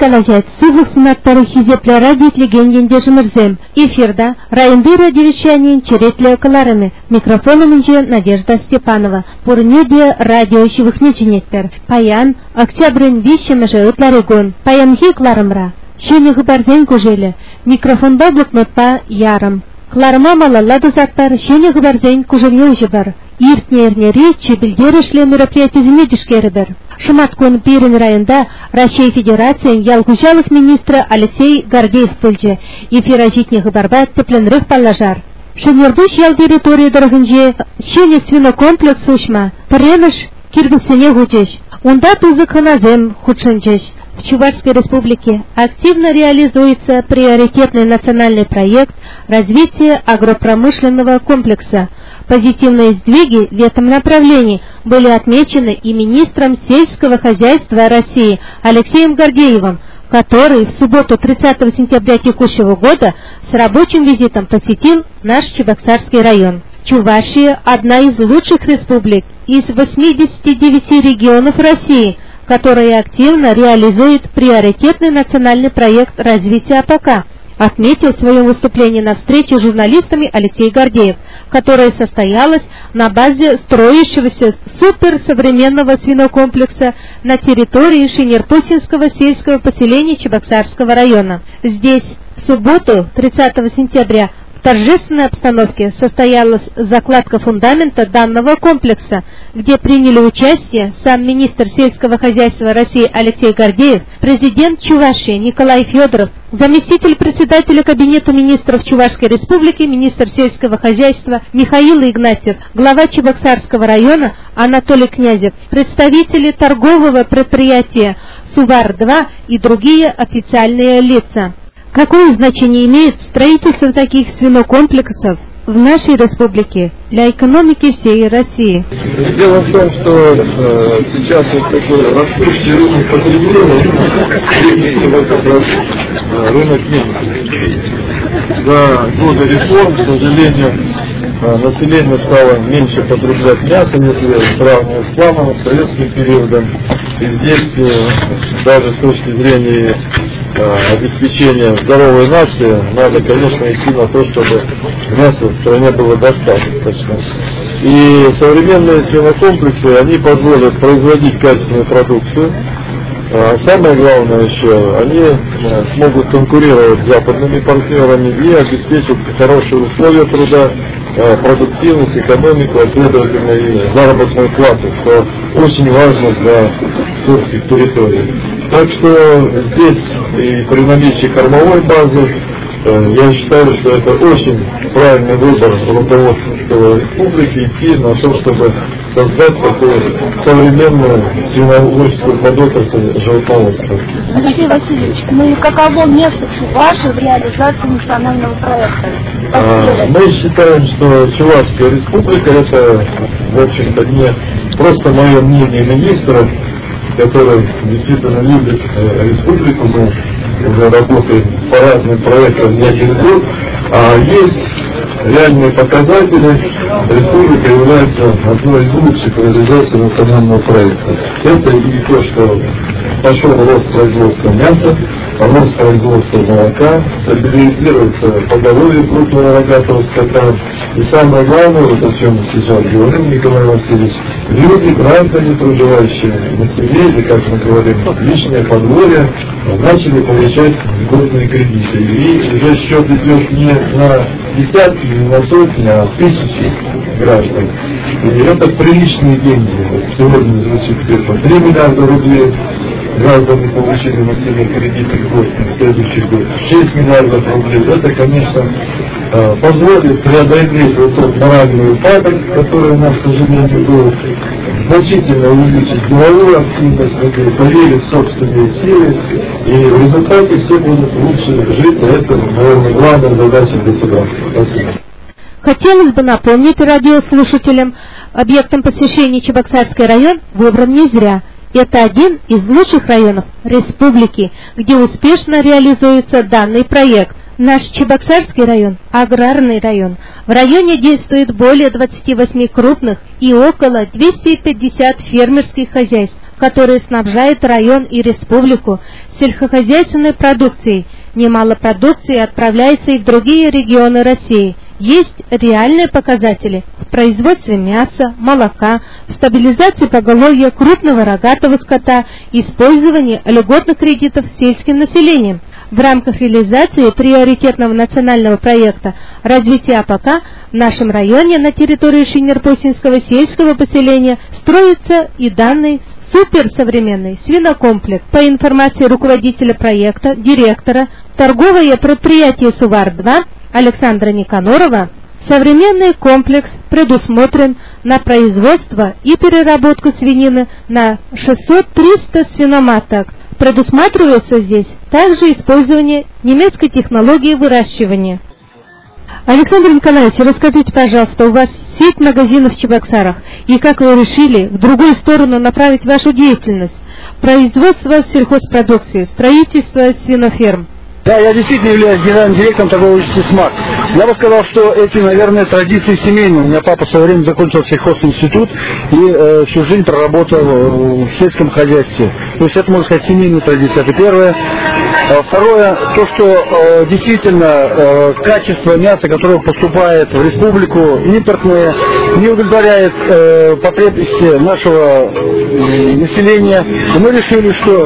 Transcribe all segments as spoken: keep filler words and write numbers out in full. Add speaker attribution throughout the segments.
Speaker 1: калажат сывых сынаттары хизеплера детлеген дежимырзем. Эфирда районды радиовещанин черетле околарыны. Микрофоном же Надежда Степанова. Пурнеде радио шивыхне чинеттер. Паян октябрин вещемеже ытларегон. Паян хикларымра. Шене гыбарзен кужеле. Микрофонда блокнотпа ярым. Кларма малалла дозаттар шене гыбарзен кужеле ужыбар. Иртнерне речи билдерешле мероприятизине дишкеребер. Шуматкон Пирин районда Россия Федерация ялгужалых министра Алексей Гордеев пыльче. Эфира житне гыбарба тепленрых паллажар. Шенердуш ял территории дорогынже шене свинокомплекс ушма. Пореныш киргизсене гучеш. Унда тузык ханазем худшенчеш. В Чувашской республике активно реализуется приоритетный национальный проект развития агропромышленного комплекса. Позитивные сдвиги в этом направлении были отмечены и министром сельского хозяйства России Алексеем Гордеевым, который в субботу тридцатого сентября текущего года с рабочим визитом посетил наш Чебоксарский район. Чувашия – одна из лучших республик из восьмидесяти девяти регионов России, которая активно реализует приоритетный национальный проект развития АПК, отметил в своем выступлении на встрече с журналистами Алексей Гордеев, которая состоялась на базе строящегося суперсовременного свинокомплекса на территории Шенерпусинского сельского поселения Чебоксарского района. Здесь в субботу тридцатого сентября в торжественной обстановке состоялась закладка фундамента данного комплекса, где приняли участие сам министр сельского хозяйства России Алексей Гордеев, президент Чувашии Николай Федоров, заместитель председателя Кабинета министров Чувашской республики, министр сельского хозяйства Михаил Игнатьев, глава Чебоксарского района Анатолий Князев, представители торгового предприятия Сувар два и другие официальные лица. Какое значение имеет строительство таких свинокомплексов в нашей республике для экономики всей России?
Speaker 2: Дело в том, что э, сейчас вот такой растущий рынок потребителей, как раз э, рынок мяса. За годы реформ, к сожалению, э, население стало меньше потреблять мясо, если сравнивать с плановым советским периодом. И здесь э, даже с точки зрения обеспечения здоровой нации, надо, конечно, идти на то, чтобы мяса в стране было достаточно. И современные свинокомплексы, они позволят производить качественную продукцию. Самое главное еще, они смогут конкурировать с западными партнерами и обеспечить хорошие условия труда, продуктивность, экономику, а следовательно и заработную плату, что очень важно для сельских территорий. Так что здесь и при наличии кормовой базы, я считаю, что это очень правильный выбор руководства республики идти на то, чтобы создать такую современную свиноводческую подотрасль животноводства.
Speaker 3: Алексей Васильевич, ну и каково место Чувашии в реализации национального проекта?
Speaker 2: А, мы считаем, что Чувашская республика — это, в общем-то, не просто мое мнение министра, который действительно любит э, республику. Мы уже работаем по разным проектам не один год, а есть реальные показатели. Республика является одной из лучших реализаций национального проекта. Это и то, что пошел рост производства мяса, рост производства молока, стабилизируется поголовье крупного рогатого скота. И самое главное, вот о чем мы сейчас говорим, Николай Васильевич, люди, граждане, проживающие на селе, или, как мы говорим, личное подворье, начали получать льготные кредиты. И уже счет идет не на десятки, не на сотни, а тысячи граждан. И это приличные деньги. Вот сегодня звучит цифра три миллиарда рублей. Граждане получили на себе кредиты в год, в следующий год шесть миллиардов рублей. Это, конечно, позволит преодолеть вот тот моральный упадок, который у нас, к сожалению, был, значительно увеличить деловую активность, поверить в собственные силы, и в результате все будут лучше жить, а это, наверное, главная задача государства. Спасибо.
Speaker 1: Хотелось бы напомнить радиослушателям, объектом посещения Чебоксарский район выбран не зря. Это один из лучших районов республики, где успешно реализуется данный проект. Наш Чебоксарский район – аграрный район. В районе действует более двадцати восьми крупных и около двухсот пятидесяти фермерских хозяйств, который снабжает район и республику сельскохозяйственной продукцией. Немало продукции отправляется и в другие регионы России. Есть реальные показатели в производстве мяса, молока, в стабилизации поголовья крупного рогатого скота, использовании льготных кредитов сельским населением. В рамках реализации приоритетного национального проекта развития АПК в нашем районе на территории Шинерпосинского сельского поселения строится и данный суперсовременный свинокомплекс. По информации руководителя проекта, директора, торговое предприятие Сувар-два Александра Никанорова, современный комплекс предусмотрен на производство и переработку свинины на шестьсот-триста свиноматок. Предусматривается здесь также использование немецкой технологии выращивания. Александр Николаевич, расскажите, пожалуйста, у вас сеть магазинов в Чебоксарах, и как вы решили в другую сторону направить вашу деятельность? Производство сельхозпродукции, строительство свиноферм.
Speaker 4: Да, я действительно являюсь генеральным директором торговой сети «Смак». Я бы сказал, что эти, наверное, традиции семейные. У меня папа в свое время закончил сельхозинститут и э, всю жизнь проработал в сельском хозяйстве. То есть это, можно сказать, семейная традиция. Это первое. Второе, то, что э, действительно э, качество мяса, которое поступает в республику, импортное, не удовлетворяет э, потребности нашего э, населения. И мы решили, что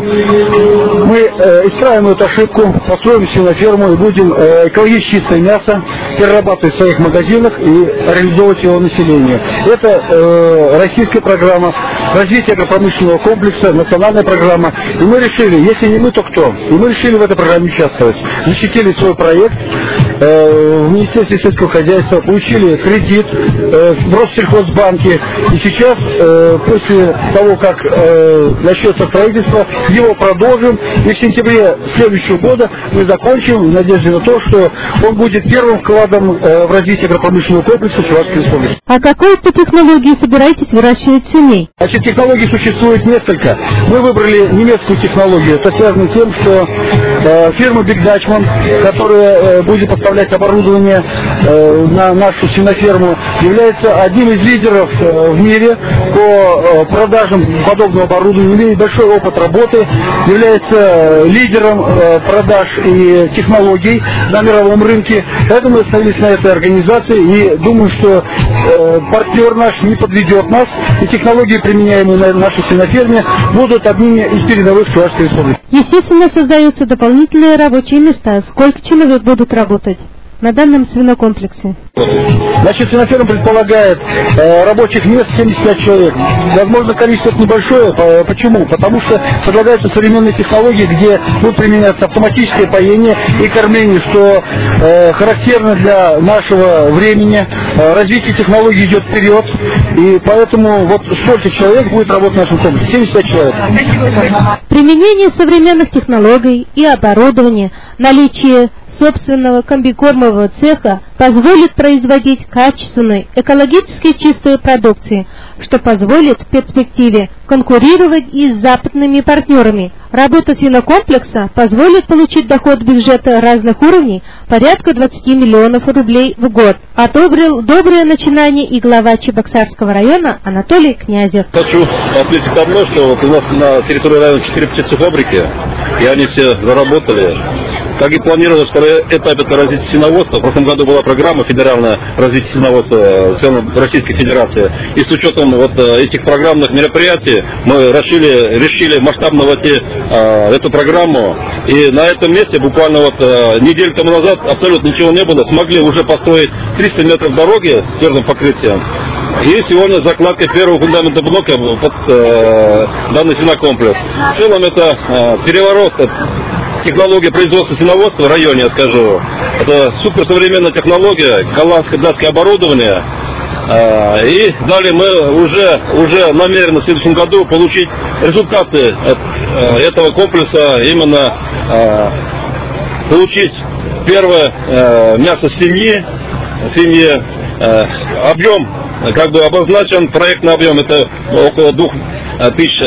Speaker 4: мы э, исправим эту ошибку, построим свиноферму и будем э, экологически чистое мясо перерабатывать в своих магазинах и реализовывать его населению. Это э, российская программа развития агропромышленного комплекса, национальная программа. И мы решили, если не мы, то кто? И мы решили в этой программе участвовать. Защитили свой проект э, в Министерстве сельского хозяйства, получили кредит э, в Россельхозбанке. И сейчас, э, после того, как э, начнется строительство, его продолжим. И в сентябре следующего года мы закончим в надежде на то, что он будет первым вкладом э, в развитие агропромышленного комплекса Чувашской Республики.
Speaker 1: А какой по технологии собираетесь выращивать свиней?
Speaker 4: Значит, технологий существует несколько. Мы выбрали немецкую технологию. Это связано с тем, что э, фирма Big Dutchman, которая э, будет поставлять оборудование э, на нашу свиноферму, является одним из лидеров э, в мире по э, продажам подобного оборудования, имеет большой опыт работы, является э, лидером э, продаж и технологий на мировом рынке. Поэтому мы остановились на этой организации и думаю, что э, партнер наш не подведет нас, и технологии, применяемые на нашей свиноферме, будут одними из передовых Чувашской Республики.
Speaker 1: Естественно, создаются дополнительные рабочие места. Сколько человек будут работать на данном свинокомплексе?
Speaker 4: Значит, свиноферма предполагает э, рабочих мест семьдесят пять человек. Возможно, количество небольшое. Почему? Потому что предлагаются современные технологии, где будет применяться автоматическое поение и кормление, что э, характерно для нашего времени. Э, развитие технологий идет вперед, и поэтому вот столько человек будет работать в нашем комплексе. семьдесят пять человек.
Speaker 1: Применение современных технологий и оборудования, наличие собственного комбикормового цеха позволит производить качественную, экологически чистую продукцию, что позволит в перспективе конкурировать и с западными партнерами. Работа свинокомплекса позволит получить доход бюджета разных уровней порядка двадцати миллионов рублей в год. Одобрил доброе начинание и глава Чебоксарского района Анатолий Князев.
Speaker 5: Хочу отметить одно, что вот у нас на территории района четыре птицефабрики, и они все заработали. Как и планировалось, второй этап — это развитие свиноводства. В прошлом году была программа федеральное развитие свиноводства в целом Российской Федерации. И с учетом вот этих программных мероприятий мы решили, решили масштабно войти э, эту программу. И на этом месте буквально вот э, неделю тому назад абсолютно ничего не было. Смогли уже построить триста метров дороги с твердым покрытием. И сегодня закладка первого фундамента блока под э, данный свинокомплекс. В целом это э, переворот. Технология производства свиноводства в районе, я скажу, это суперсовременная технология, голландское, датское оборудование. И далее мы уже, уже намерены в следующем году получить результаты этого комплекса, именно получить первое мясо свиньи, свиньи, объем, как бы обозначен проектный объем, это около двух тысяч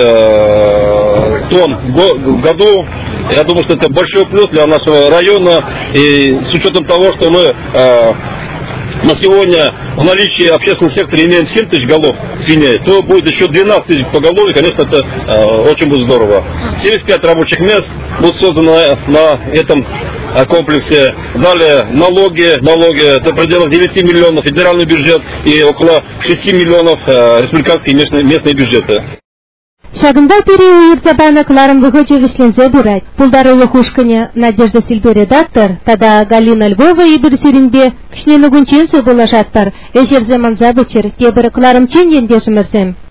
Speaker 5: тонн в году. Я думаю, что это большой плюс для нашего района, и с учетом того, что мы э, на сегодня в наличии общественного сектора имеем семь тысяч голов свиней, то будет еще двенадцать тысяч поголовья, конечно, это э, очень будет здорово. семьдесят пять рабочих мест будут созданы на этом комплексе. Далее налоги, налоги до пределов девяти миллионов, федеральный бюджет и около шести миллионов э, республиканские местные, местные бюджеты.
Speaker 1: Шагында период иртабана кларым выходе вишлензе бурать. Пулдары лохушканя Надежда Сильбе редактор, тогда Галина Львова и Берсеринбе, кшнену гунченцы булажаттар, эжерзе манзабычер, тебір кларым ченген дешімірзем.